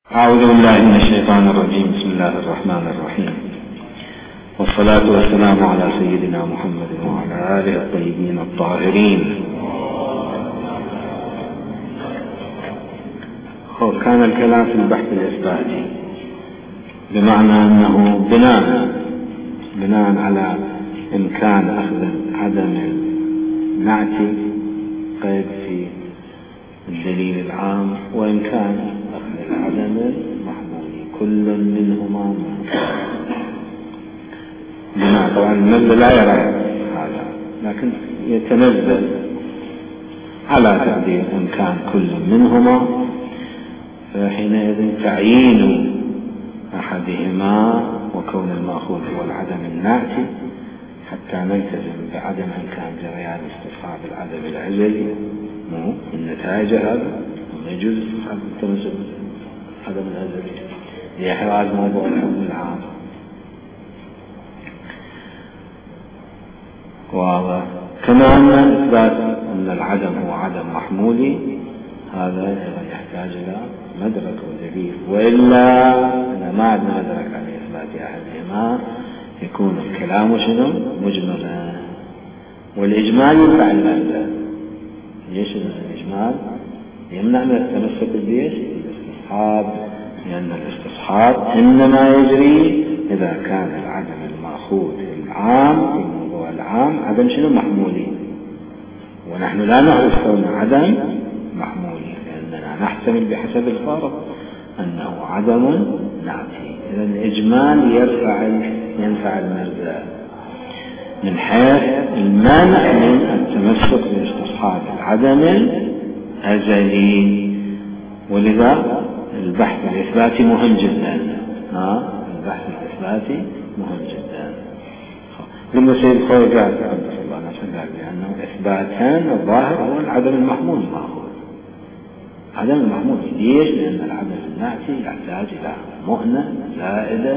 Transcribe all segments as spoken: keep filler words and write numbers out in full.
أعوذ بالله من الشيطان الرجيم. بسم الله الرحمن الرحيم، والصلاة والسلام على سيدنا محمد وعلى آله الطيبين الطاهرين. كان الكلام في البحث الإثباتي بمعنى أنه بناء بناء على إمكان أخذ عدم النعت قيد في الدليل العام، وإمكان أخذ العدم المحمولي كل منهما ممكن. بناء طبعا المنزل لا يرى هذا، لكن يتنزل على تقدير إمكان كل منهما، فحينئذ تعيين أحدهما وكون المأخوذ هو العدم النعتي حتى نلتزم بعدم إمكان جريان استصحاب العدم العزلي مو النتائج. هذا ما يجوز استصحاب التمسك عدم العزلي لإحراز موضوع الحكم العام. واضح. كما أن إثبات أن العدم هو عدم محمولي هذا يحتاج إلى مدرك ودليل، وإلا أنا ما عندنا مدرك عن إثبات أحدهما يكون الكلام شنو مجملا، والإجمال ينفع المادة. ليش الإجمال يمنع من التمسك بالليش الاستصحاب؟ لأن الاستصحاب إنما يجري إذا كان العدم المأخوذ العام في الموضوع العام عدم شنو محمولي، ونحن لا نعرف كون عدم محمولي لأننا نحتمل بحسب الفرض أنه عدم نعتي. إذا الإجمال يرفع ينفع المرزا من حيث المانع من التمسك باستصحاب العدم الأزلي، ولذا البحث الإثباتي مهم جدا. ها البحث الإثباتي مهم جدا. لما سيد الخوي قال عبد الله نفسه قال بأنه إثباتان الظاهر هو العدم المحمول المأخوذ. عدم المحمول ليش؟ لأن العدم النعتي يحتاج إلى مؤنة زائدة،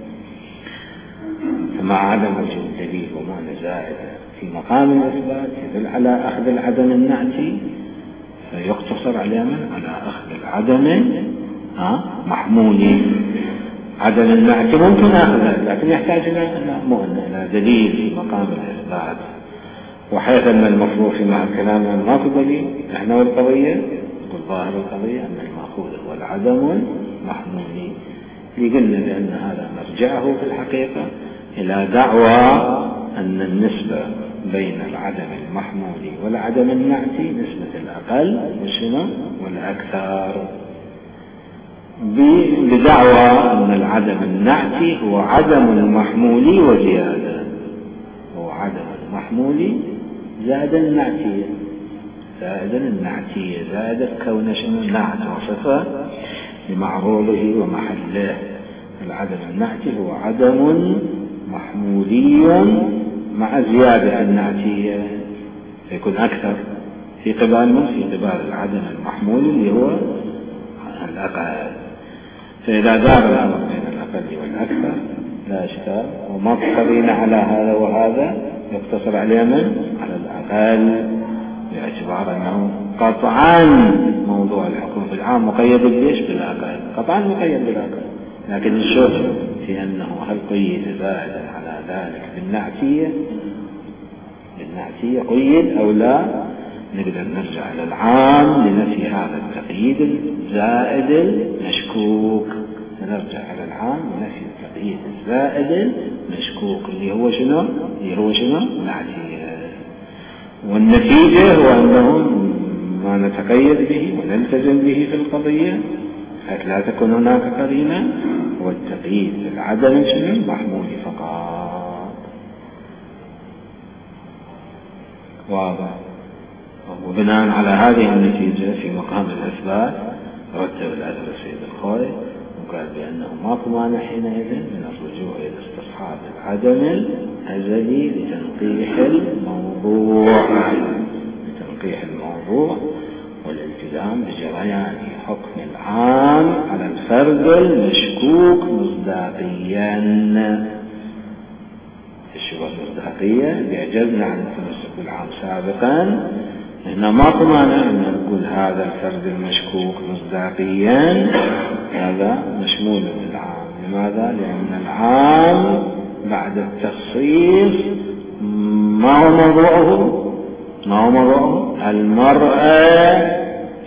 فمع عدم وجود دليل ومؤنة زائدة في مقام الإثبات يدل على أخذ العدم النعتي، فيقتصر على من؟ على أخذ العدم محمولي. عدم النعتي ممكن أخذه لكن يحتاج إلى مؤنة، إلى دليل في مقام الإثبات. وحيث أن المفروض في مع الكلام أن ماكو دليل، إحنا والقضية يقول ظاهر القضية أن المأخوذ هو العدم المحمولي. قلنا بأن هذا مرجعه في الحقيقة إلى دعوى أن النسبة بين العدم المحمولي والعدم النعتي نسبة الأقل وشنو والأكثر، بدعوى أن العدم النعتي هو عدم المحمولي وزيادة، هو عدم المحمولي زائدا النعتية، زائدا النعتية زائدا كون شنو نعت وصفة لمعروضه ومحله. العدم النعتي هو عدم محمولي مع زيادة النعتية، يكون أكثر في قبال من في قبال العدم المحمول اللي هو الأقل. فإذا دار الأمر بين الأقل والأكثر لا إشكال، وما تقرين على هذا وهذا يقتصر عليه من على الأقل، باعتبار أنه قطعا موضوع الحكم في العام مقيد بالليش بالأقل، قطعا مقيد بالأقل، لكن الشوف في أنه هل قيد زائدا على ذلك بالنعتية بالنعتية قيد أو لا. نقدر نرجع إلى العام لنفي هذا التقييد الزائد المشكوك، نرجع إلى العام لنفي التقييد الزائد المشكوك اللي هو شنو اللي هو شنو نعتية. والنتيجة هو أنه ما نتقيد به ونلتزم به في القضية حيث لا تكون هناك قرينة، والتقييد بالعدم شنو المحمول فقط. واضح. وبناء على هذه النتيجة في مقام الإثبات رتب الأثر السيد الخوي وقال بأنه ماكو مانع حينئذ من الرجوع إلى استصحاب العدم الأزلي لتنقيح الموضوع لتنقيح الموضوع والالتزام بجريان حكم العام على الفرد المشكوك مصداقيا. الشبهة المصداقية بيعجزنا عن التمسك بالعام سابقا هنا ماكو مانع أن نقول هذا الفرد المشكوك مصداقيا هذا مشمول بالعام. لماذا؟ لأن العام بعد التخصيص ما هو موضوعه؟ ما هو موضوعه؟ المرأة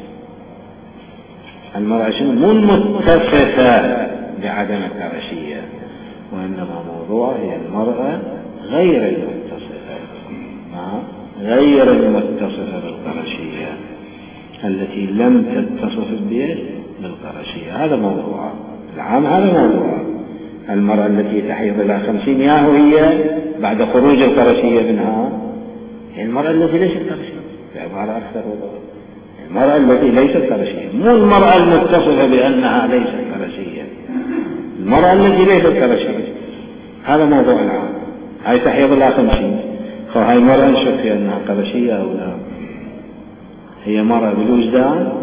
المرأة شنو؟ مو المتصفة بعدم القرشية، وإنما موضوعها هي المرأة غير المتصفة غير المتصفة بالقرشية التي لم تتصف بالقرشية. هذا موضوعها العام، هذا موضوعها. المرأة التي تحيض إلى خمسين يا هي بعد خروج القرشية منها هي المرأة التي ليست قرشية، بعبارة أكثر وضوح المرأة التي ليست قرشية، مو المرأة المتصفة بأنها ليست قرشية، المرأة التي ليست قرشية. هذا موضوع العام. هاي تحيض إلى خمسين، فهاي المرأة نشك في أنها قرشية أو لا. هي مرأة بالوجدان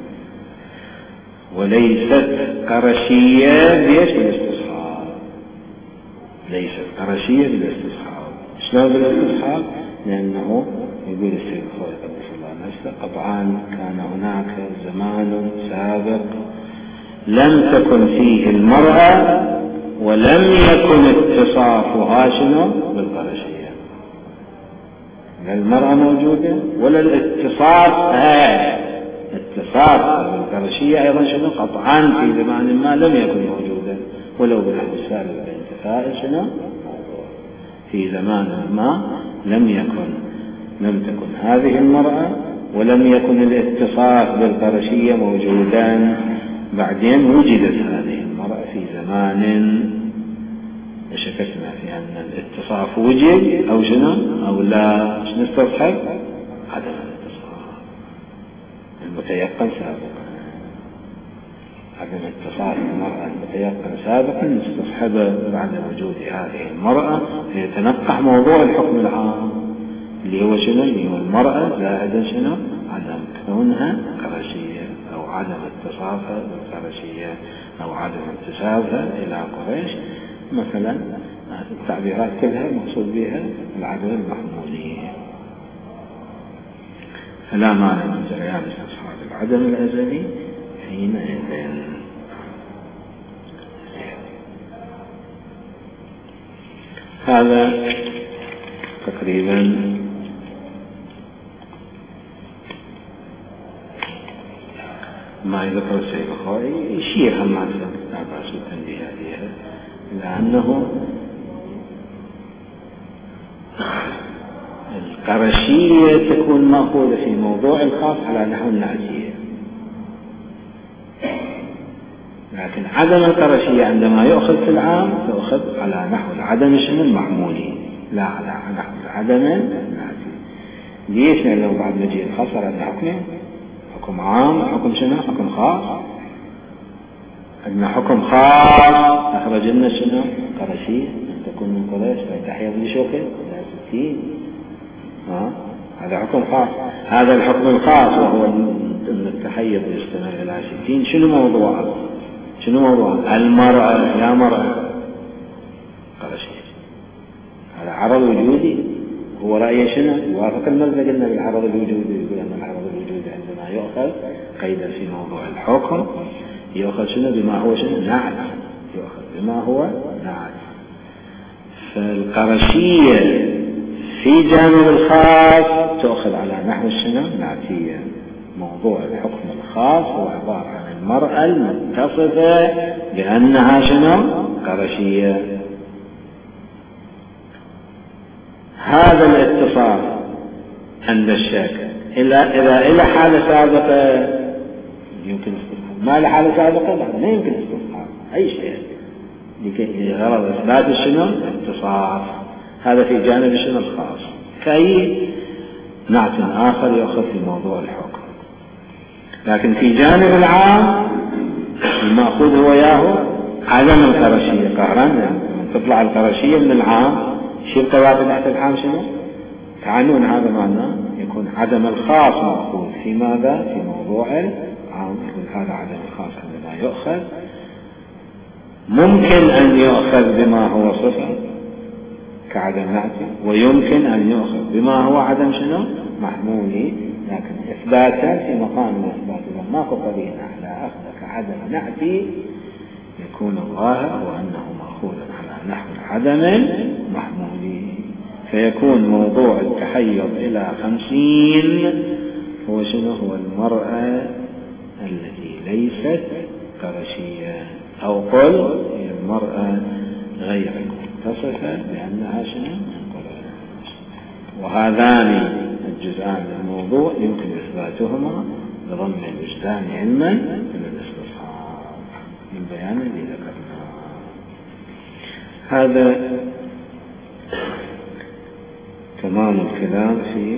وليست قرشية ليش بالاستصحاب، ليست قرشية بالاستصحاب. شلون بالاستصحاب؟ لأنه يقول السيد الخوي قدس الله نفسه قطعا كان هناك زمان سابق لم تكن فيه المرأة ولم يكن اتصافها شنو بالقرشية، لا المرأة موجودة ولا الاتصاف ها اتصاف بالقرشية أيضا شنو قطعا في زمان ما لم يكن موجودا، ولو بالنحو السابق الانتفاء شنو موضوع في زمان ما لم يكن لم تكن هذه المرأة ولم يكن الاتصاف بالقرشية موجودا. بعدين وجدت هذه المرأة في زمان وشككنا في أن الاتصاف وجد أو شنو أو لا. شنو نستصحب؟ عدم الاتصاف المتيقن سابقا، عدم اتصاف المرأة المتيقن سابقا نستصحبه بعد وجود هذه المرأة ليتنقح موضوع الحكم العام اللي هو شنو؟ اللي هو المرأة زائدا شنو؟ عدم كونها قرشية أو عدم اتصافها بالقرشية أو عدم انتسابها إلى قريش مثلا. التعبيرات كلها مقصود بها العدم المحمولي، فلا مانع من جريان استصحاب العدم الأزلي حينئذ. هذا تقريبا ما يذكر السيد الخوي. شيء هم ما لا بأس بالتنبيه عليها، لأنه القرشية تكون مأخوذة في موضوع الخاص على نحو النعتية، لكن عدم القرشية عندما يؤخذ في العام يؤخذ على نحو العدم شنو المحمولي لا على نحو العدم النعتي. ليش؟ لأنه بعد مجيء الخاص على حكمه حكم عام حكم شنو حكم خاص. عندنا حكم خاص أخرج لنا شنو قرشية أن تكون من قريش فتحيض لشوكه إلى ستين. ها هذا حكم خاص. هذا الحكم الخاص وهو أن التحيض يستمر إلى ستين. شنو موضوعه؟ شنو موضوعه؟ المرأة لا مرأة قرشية. هذا عرض وجودي. هو رأي شنو؟ يوافق المبدأ قلنا بالعرض الوجودي، يقول أن العرض الوجودي عندما يؤخذ قيدا في موضوع الحكم يؤخذ شنو بما هو شنو نعت، يؤخذ بما هو نعت. فالقرشية في جانب الخاص تؤخذ على نحو شنو نعتية. موضوع الحكم الخاص هو عبارة عن المرأة المتصفة بأنها شنو قرشية. هذا الاتصاف عند الشك إلا إذا إلى حالة سابقة يمكن استصحاب، ما لحالة سابقة بعد ما يمكن استصحاب أي شيء لغرض إثبات الشنو اتصاف. هذا في جانب الشنو الخاص. كأي نعت آخر يأخذ في موضوع الحكم. لكن في جانب العام المأخوذ هو ياهو عدم القرشية قهرا. من تطلع القرشية من العام شبه واحد تحت العام شنو تعنون. هذا معناه يكون عدم الخاص مأخوذ في ماذا؟ في موضوع العام. يكون هذا عدم الخاص عندما يؤخذ ممكن أن يؤخذ بما هو صفة كعدم نعتي، ويمكن أن يؤخذ بما هو عدم شنو محمولي، لكن إثباتا في مقام الإثبات إذا ماكو قرينة على أخذك عدم نعتي يكون الظاهر هو أنه مأخوذ على نحو العدم محمولي، فيكون موضوع التحير إلى خمسين هو شنو؟ هو المرأة التي ليست قرشية، أو قل هي المرأة غير المتصفة بأنها شنو؟ وهذان الجزءان الموضوع يمكن إثباتهما بضم الوجدان علما من الاستصحاب من بيان الذي ذكرناه. هذا تمام الكلام في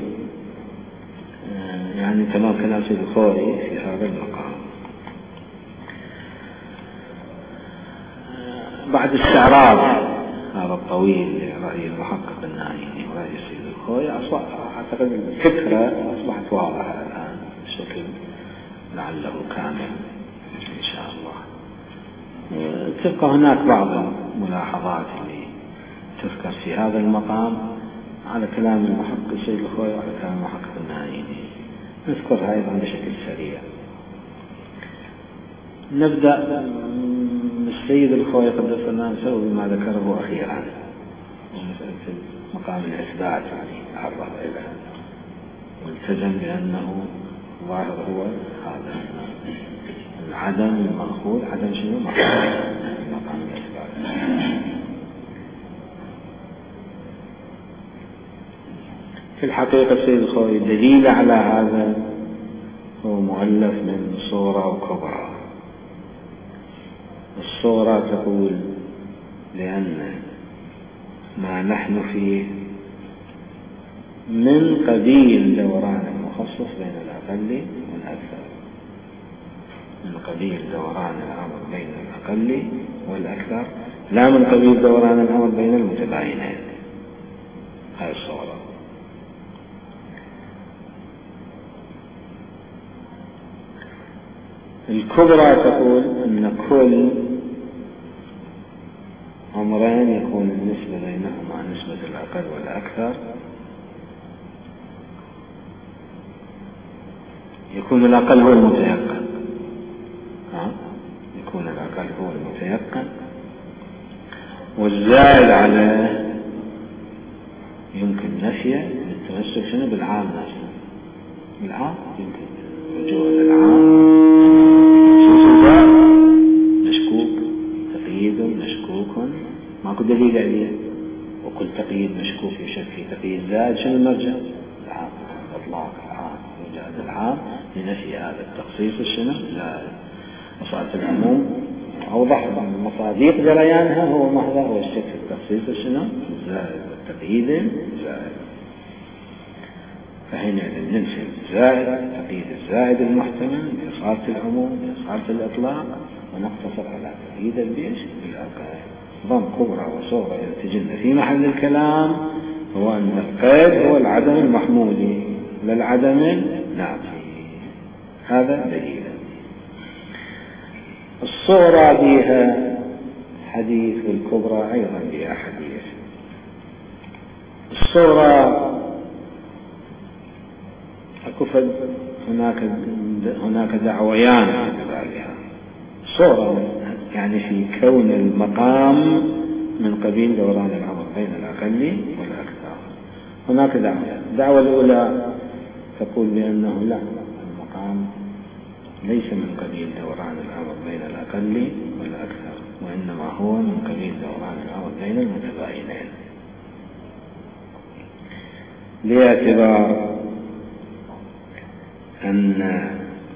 يعني تمام كلام سيد الخوئي في هذا المقام. بعد استعراض هذا الطويل لرأي المحقق النائي ورأي سيد الخوئي أعتقد الفكرة أصبحت واضحة الآن بشكل لعله كامل إن شاء الله. تبقى هناك بعض الملاحظات اللي تذكر في هذا المقام على كلام المحقق سيد الخوئي وعلى كلام المحقق النائي، نذكرها أيضا بشكل سريع. نبدأ السيد الخوئي قدس الله نسوي بما ذكره أخيرا في مقام الإثبات، يعني عرض إلى والتزم بأنه ظاهر هو هذا العدم المأخوذ، عدم شنو؟ مأخوذ في مقام الإثبات. في الحقيقة السيد الخوئي دليل على هذا هو مؤلف من صورة وكبرى. الصورة تقول لأن ما نحن فيه من قبيل دوران المخصص بين الأقل والأكثر، من قبيل دوران الأمر بين الأقل والأكثر، لا من قبيل دوران الأمر بين المتباينين. هذه الصورة. الكبرى تقول أن كل أمرين يكون النسبة بينهما نسبة الأقل والأكثر، يكون الأقل هو المتيقن، يكون الأقل هو المتيقن، والزائد عليه يمكن نفيه بالتمسك شنو؟ بالعام نفسه. العام يمكن رجوع للعام مشكوك، تقييد مشكوك ماكو دليل عليه، وكل تقييد مشكوك يشك في تقييد زائد شنو المرجع؟ العام، اطلاق العام، وجاد العام لنفي هذا التخصيص شنو؟ زائد. مصادر العموم اوضح مصادق جريانها هو محضر هو الشك في التخصيص شنو؟ زائد، والتقييد زائد. فحينئذ ننفي الزائد، تقييد الزائد المحتمل بإصالة العموم بإصالة الإطلاق، ونقتصر على تقييد البيش بالأقل. ضم كبرى وصغرى ينتجن في محل الكلام هو أن القيد هو العدم المحمولي لا العدم النافي. هذا دليل. الصغرى بها حديث والكبرى أيضا بها حديث. الصغرى أكفد هناك هناك دعويان في ذلك. صورة يعني في كون المقام من قبيل دوران الأمر بين الأقل والأكثر. هناك دعوة. الدعوة الأولى تقول بأنه لا، المقام ليس من قبيل دوران الأمر بين الأقل والأكثر، وإنما هو من قبيل دوران الأمر بين المتباينين، لاعتبار أن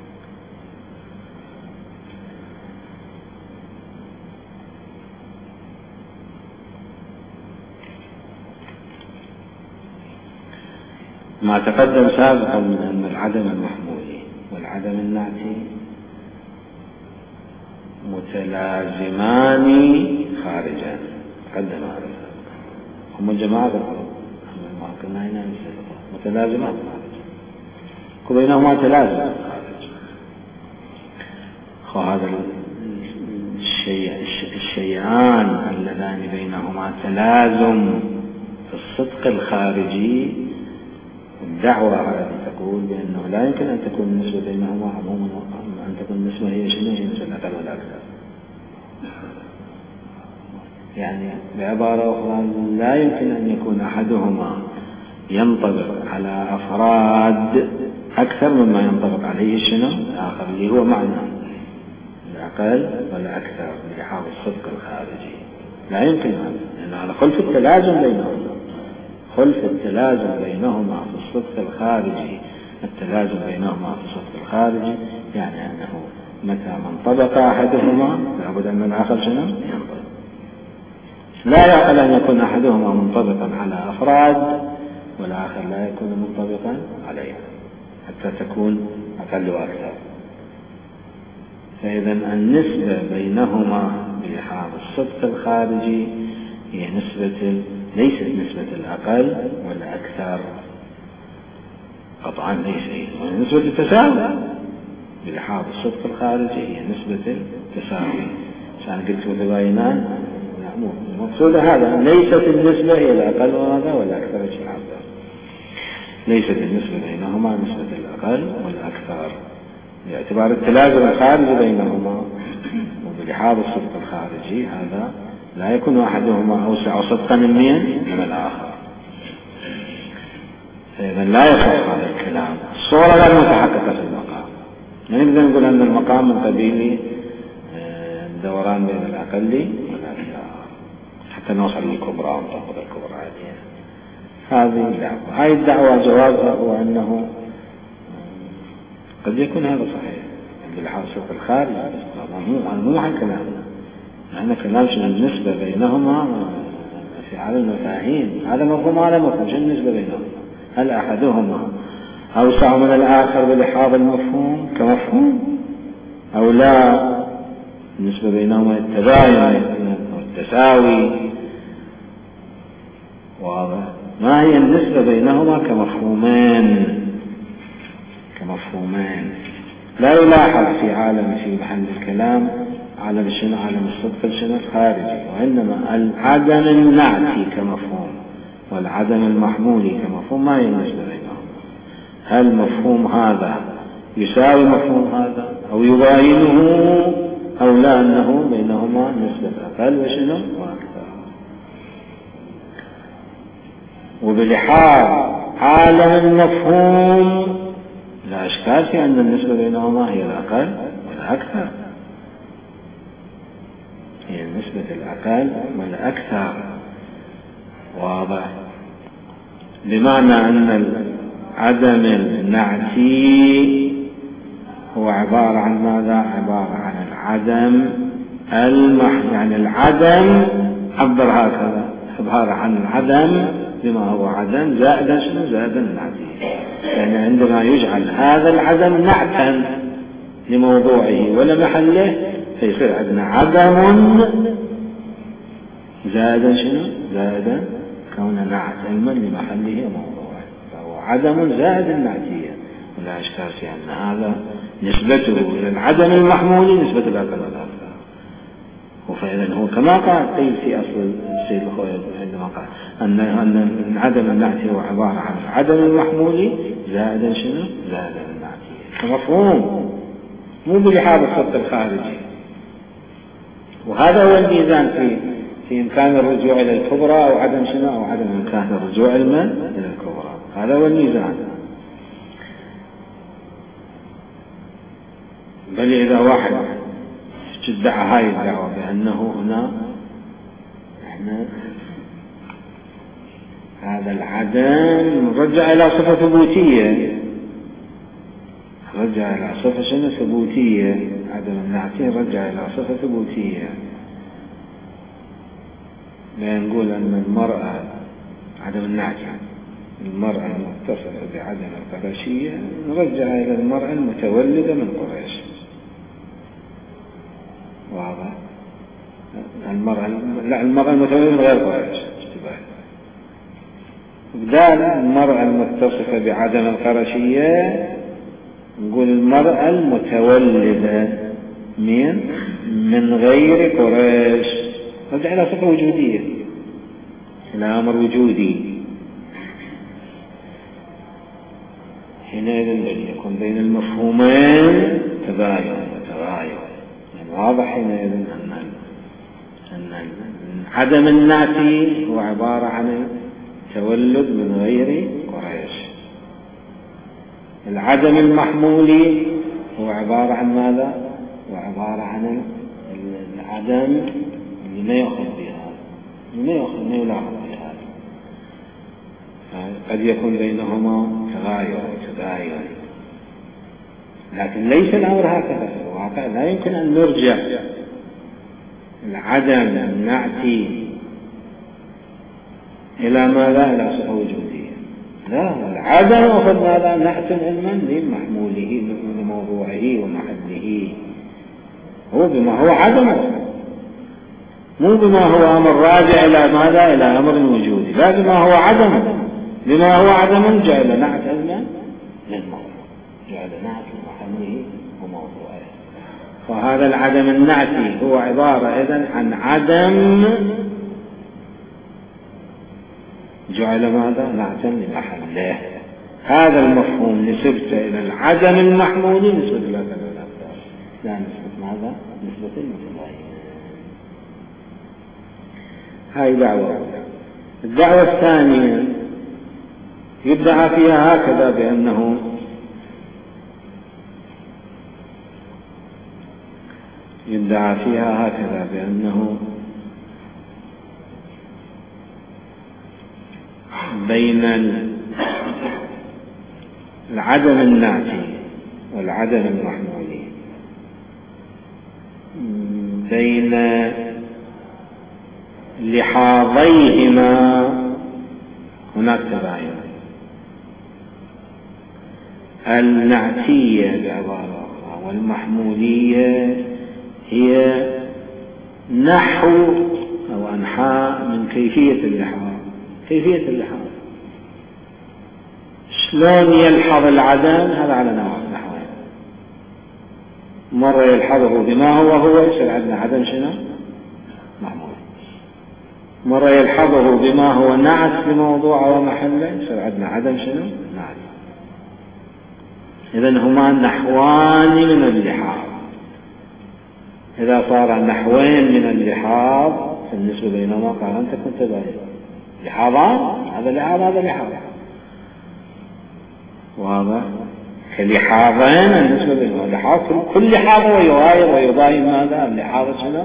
ما تقدم سابقا من أن العدم المحمولي والعدم النعتي متلازمان خارجا. تقدم هذا هم الجماعة ما كنا هنا متلازمان خارجا، وبينهما تلازم خارج. وهذا الشيء الشيئان اللذان بينهما تلازم في الصدق الخارجي، الدعوة التي نقول بأنه لا يمكن أن تكون النسبة بينهما عموما، أن تكون النسبة هي شنو؟ هي النسبة الأقل والأكثر. يعني بعبارة أخرى لا يمكن أن يكون أحدهما ينطبق على أفراد أكثر مما ينطبق عليه شنو الآخر، اللي هو معنى الأقل والأكثر لحاظ الصدق الخارجي. لا يمكن هذا، لأن هذا خلف التلازم بينهما، خلف التلازم بينهما في الصدق الخارجي. التلازم بينهما في الصدق الخارجي يعني أنه متى ما انطبق أحدهما لابد أن الآخر شنو ينطبق. لا يعقل أن يكون أحدهما منطبقا على أفراد والآخر لا يكون منطبقا عليها حتى تكون أقل وأكثر. فإذا النسبة بينهما بلحاظ الصدق الخارجي هي نسبة ليست نسبة الأقل والأكثر قطعا، ليس هي نسبة التساوي. بلحاظ الصدق الخارجي هي نسبة التساوي. عشان قلت متباينان المقصود هذا، ليست النسبة هي الأقل وهذا والأكثر شيء آخر. ليست النسبة بينهما نسبة الأقل والأكثر باعتبار التلازم الخارجي بينهما. وبلحاظ الصدق الخارجي هذا لا يكون أحدهما أوسع صدقا من من الآخر. فإذا لا يصح هذا الكلام. الصورة غير متحققة في المقام. ما نقدر نقول أن المقام من قبيل الدوران بين الأقل والأكثر حتى نوصل للكبرى ونطبق الكبرى هذه. هذه الدعوة، هذه الدعوة جوابها هو أنه قد يكون هذا صحيح بلحاظ الصدق الخارجي، هذا مو محل كلامنا. معنى كلام شنو النسبة بينهما في عالم المفاهيم، هذا مفهوم هذا مفهوم. شنو النسبة بينهما؟ هل أحدهما أوسع من الآخر بلحاظ المفهوم كمفهوم أو لا؟ النسبة بينهما التباين والتساوي. واضح؟ ما هي النسبة بينهما كمفهومين كمفهومين لا يلاحظ في عالم في محل الكلام عالم شنو عالم الصدق شنو الخارجي، وإنما العدم النعتي كمفهوم والعدم المحمولي كمفهوم. ما هي النسبة بينهما؟ هل مفهوم هذا يساوي مفهوم هذا أو يباينه أو لا، أنه بينهما نسبة أقل وشنو وأكثر. وبلحاظ عالم المفهوم لا إشكال في أن النسبة بينهما هي الأقل والأكثر، هي نسبة الأقل والأكثر. واضح؟ بمعنى أن العدم النعتي هو عبارة عن ماذا؟ عبارة عن العدم المح يعني العدم عبر هكذا، عبارة عن العدم بما هو عدم زائدا شنو زائدا النعتي. يعني عندما يجعل هذا العدم نعتا لموضوعه ولا محله فيصير عندنا عدم زائدا شنو زائدا كون نعت علما لمحله وموضوعه، فهو عدم زائد النعتية. ولا إشكال في أن هذا نسبته إلى العدم المحمول نسبة الأقل والأكثر. وفإذا هو كما قال قيل في أصل السيد الخوي عندما قال أن أن عدم النعتي هو عبارة عن عدم المحمول زائدا شنو زائدا النعتية كمفهوم، مو بلحاظ الصدق الخارجي. وهذا هو الميزان في في إمكان الرجوع إلى الكبرى أو عدم شنو أو عدم إمكان الرجوع إلى الكبرى. هذا هو الميزان. بل إذا واحد ادعى هاي الدعوة بأنه هنا احنا هذا العدم رجع إلى صفة ثبوتية، رجع إلى صفة شنو ثبوتية، عدم النعتي رجع إلى صفة ثبوتية. لا نقول أن المرأة عدم النعتي المرأة المتصفة بعدم القرشية نرجع إلى المرأة المتولدة من قريش. واضح؟ المرأة لا المرأة المتولدة من غير قريش اشتباه. بدال المرأة المتصفة بعدم القرشية نقول المرأة المتولدة من من غير قريش، رجع إلى صفة وجودية، إلى أمر وجودي. حينئذ بل يكون بين المفهومين تباين وتغاير. يعني واضح حينئذ أن أن عدم الناتي هو عبارة عن تولد من غير قريش. العدم المحمولي هو عبارة عن ماذا؟ هو عبارة عن العدم اللي ما يأخذ بهذا، اللي ما يأخذ ما يلاحظ بهذا. قد يكون بينهما تغاير وتباين، لكن ليس الأمر هكذا في الواقع. لا يمكن أن نرجع العدم النعتي إلى ماذا؟ إلى صفة وجودية. لا، العدم أخذ ماذا؟ نعت علما لمحموله لموضوعه ومحله، هو بما هو عدم، مو بما هو أمر راجع إلى ماذا؟ إلى أمر وجودي، لا بما هو عدم. بما هو عدم جعل نعت علما للموضوع، جعل نعت لمحله وموضوعه. وهذا العدم النعتي هو عبارة إذن عن عدم جعل ماذا؟ نعتا لمحله. هذا المفهوم نسبته إلى العدم المحمولي نسبة إلى كذا لا نسبة ماذا؟ نسبة المتباين. هاي دعوة. الدعوة الثانية يدعى فيها هكذا بأنه يدعى فيها هكذا بأنه بين العدم الناتي والعدم المحمولي بين لحاظيهما هناك تباين. النعتية بعبارة أخرى والمحمولية هي نحو أو أنحاء من كيفية اللحاظ. كيفية اللحاظ شلون يلحظ العدم؟ هذا على نحوين. مرة يلحظه بما هو هو يصير عندنا عدم شنو؟ محمول. مرة يلحظه بما هو نعت بموضوعه ومحله يصير عندنا عدم شنو؟ نعت. إذن هما نحوان من اللحاظ. إذا صار نحوين من اللحاظ فالنسبة بينهما قارن تكون تباين. لحاظان، هذا لحاظ هذا لحاظ، واضح؟ كلحاظين النسبة بينهما لحاظ، كل لحاظ ويغاير ويضاين ماذا؟ اللحاظ شنو؟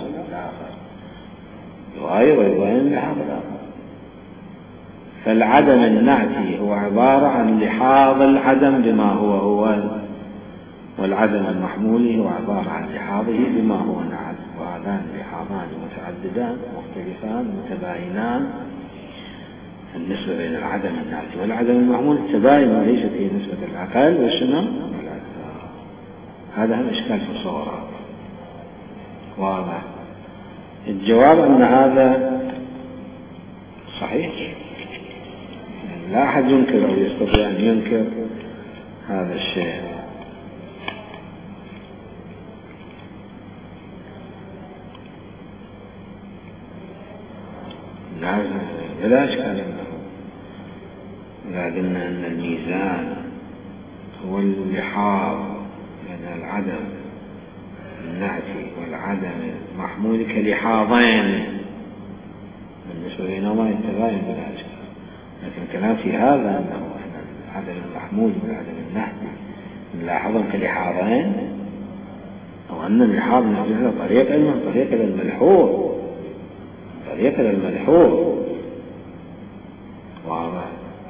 يغاير ويضاين اللحاظ الآخر. فالعدم النعتي هو عبارة عن لحاظ العدم بما هو هو، والعدم المحمولي هو عبارة عن لحاظه بما هو نعت. وهذان لحاظان متعددان مختلفان متباينان. النسبة بين العدم النعتي والعدم المحمول تباين وليست هي نسبة الأقل والشنو والأكثر. هذا هم إشكال في الصورة. واضح؟ الجواب أن هذا صحيح، لا أحد ينكر أو يستطيع أن ينكر هذا الشيء. بلا إشكال أنه إذا قلنا أن الميزان هو اللحاظ بين العدم النعتي والعدم المحمول كلحاظين بالنسبة بينهما يتباين بلا إشكال. لكن الكلام في هذا أنه العدم المحمول والعدم النعتي نلاحظهم كلحاظين، أو أن اللحاظ نرجع طريقة من طريقة للملحوظ، طريقة للملحوظ. واضح؟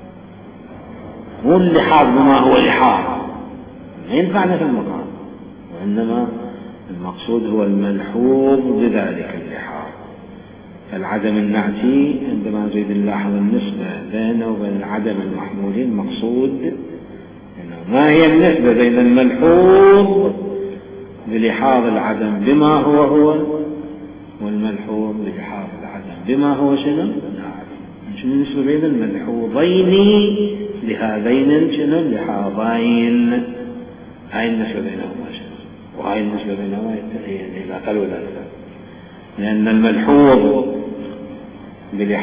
مو اللحاظ بما هو لحاظ، ما ينفعنا في المقام، وإنما المقصود هو الملحوظ بذلك اللحاظ. فالعدم النعتي عندما نريد نلاحظ النسبة بينه وبين العدم المحمولي المقصود ما هي النسبة بين الملحوظ بلحاظ العدم بما هو هو والملحوظ بلحاظ العدم بما هو شنو؟ شنو النسبة بين الملحوظين لهذين شنو اللحاظين؟ هاي النسبة بينهما شنو؟ وهاي النسبة بينهما هي الأقل والأكثر، لأن الملحوظ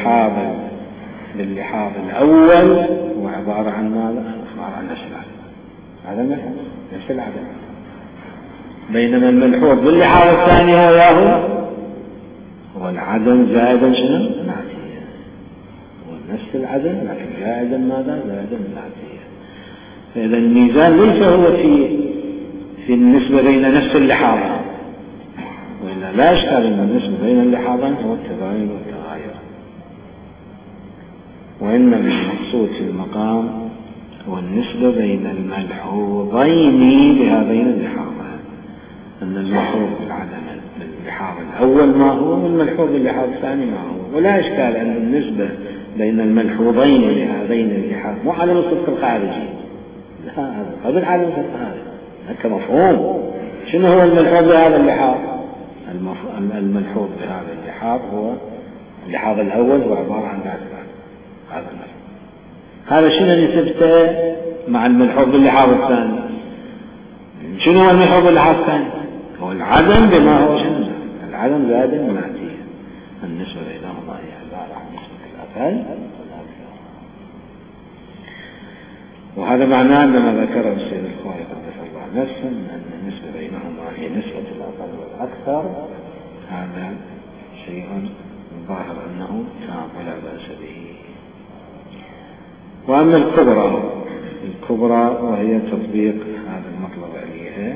بلحاظ باللحاظ الأول هو عبارة عن ماذا؟ عبارة عن أشباه. هذا الملحوظ نفس العدم. بينما الملحوظ باللحاظ الثاني هو ياهو هو العدم زائدا شنو؟ نعتية. هو نفس العدم لكن زائدا ماذا؟ زائدا النعتية. فإذا الميزان ليس هو في في النسبة بين نفس اللحاظين، وإلا لا إشكال أن النسبة بين اللحاظين هو التباين والتغاير، وإنما المقصود في المقام هو النسبة بين الملحوظين بهذين اللحاظين، أن الملحوظ بالعدم باللحاظ الأول ما هو والملحوظ باللحاظ الثاني ما هو، ولا إشكال أن النسبة بين الملحوظين لهذين اللحاظ مو على الصدق الخارجي، لا هذا قبل على الصدق الخارجي كمفهوم. شنو هو الملحوظ بهذا اللحاظ؟ الملحوظ بهذا اللحاظ هو اللحاظ الأول هو عبارة عن ذات هذا الملحوظ. هذا شنو نسبته مع الملحوظ باللحاظ الثاني؟ شنو هو الملحوظ باللحاظ الثاني؟ هو العدم بما هو شنو؟ العدم زائد النعتية. النسبة بينهما هي عبارة عن نسبة الأقل والأكثر. وهذا معناه أنما ذكره السيد الخوئي قدس الله نفسه أن النسبة بينهما هي نسبة الأقل والأكثر. هذا شيء ظاهر أنه تام ولا بأس به. وأما الكبرى الكبرى وهي تطبيق هذا المطلب عليها،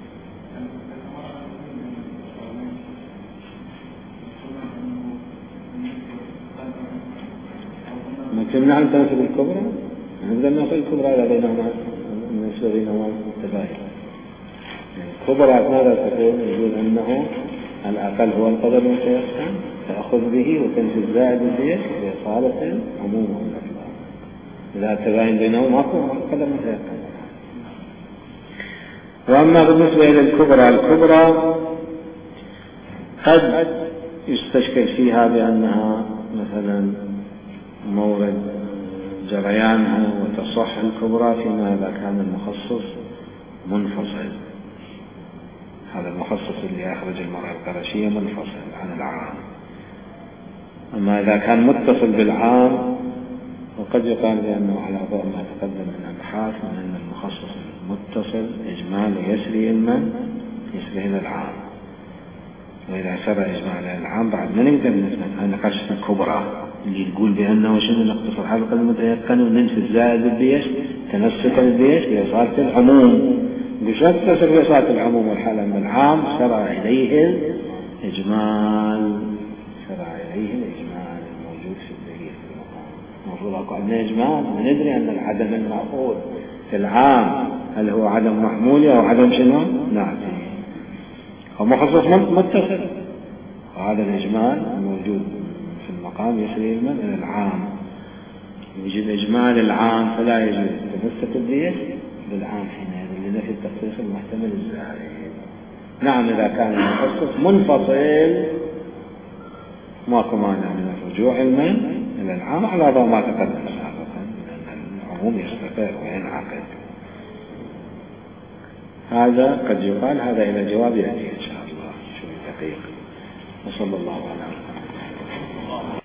ما تمنع أن تنسب الكبرى؟ نبدأ ننسب الكبرى على بينهما النسبة بينهما التباين. الكبرى ماذا تقول؟ يقول أنه الأقل هو القدر المتيقن تأخذ به وتنسي الزائد به بإصالة عموم الأفضل. إذا التباين بينهما ماكو القدر متيقن. وأما بالنسبة إلى الكبرى الكبرى قد يستشكل فيها بأنها مثلا مورد جريانها وتصح الكبرى فيما إذا كان المخصص منفصل. هذا المخصص اللي أخرج المرأة القرشية منفصل عن العام. أما إذا كان متصل بالعام وقد يقال بأنه على ضوء ما تقدم من أبحاث من أن المخصص المتصل إجمال يسري المن يسري إلى العام، وإذا سرى إجمال إلى العام بعد ما نقدر نثبت أن قرشة الكبرى اللي يقول بأنه شنو نقتصر حلقة المتيقن وننفي الزائد بالبيش تنسك البيش بإصالة العموم. بشرط تصل بإصالة العموم والحالة من العام سرى إليه الإجمال سرى إليه الإجمال الموجود في الدليل في المقام. المفروض أقول عندنا إجمال وندري أن العدم المأخوذ في العام هل هو عدم محمولي أو عدم شنو؟ نعتي أو مخصص متصل، وهذا الإجمال الموجود في المقام يسري المن إلى العام. يوجد إجمال العام فلا يجوز تمسك الدية بالعام حينئذ لنفي التخصيص المحتمل الزائد. نعم إذا كان المخصص منفصل ماكو مانع من الرجوع المن إلى العام على ضوء ما تقدم سابقا لأن العموم يستقر وينعقد. هذا قد يقال هذا إلى جواب يأتي إن شاء الله شوي دقيق. وصلى الله على محمد.